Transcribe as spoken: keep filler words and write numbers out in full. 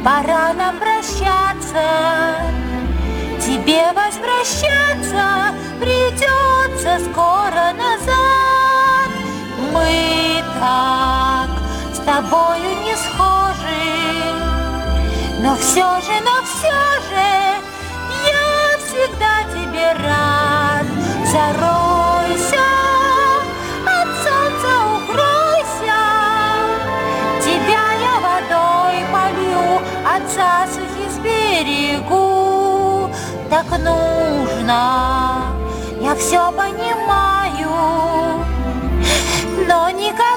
Пора нам прощаться, тебе возвращаться придется скоро назад. Мы так с тобою не схожи, но все же, но все же я всегда тебе рад. Заройся, от солнца укройся, тебя я водой полью, от засухи сберегу. Так нужно, я все понимаю, но никогда